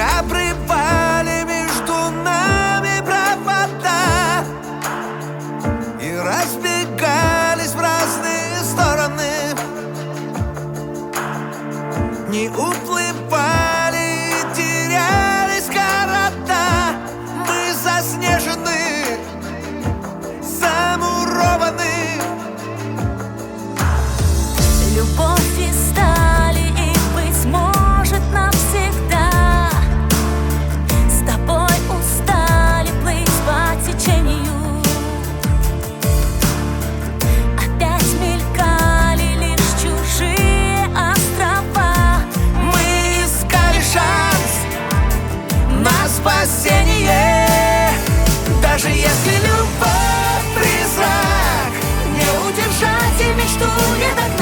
обрывали между нами провода и разбегались в разные стороны. Не уплывали и терялись города. Мы заснежены, замурованы. Любовь и стали, и, быть может, навсегда. С тобой устали плыть по течению. Опять мелькали лишь чужие острова. Мы искали шанс на спасение. Даже если любовь призрак, Не удержать и мечту не догнать.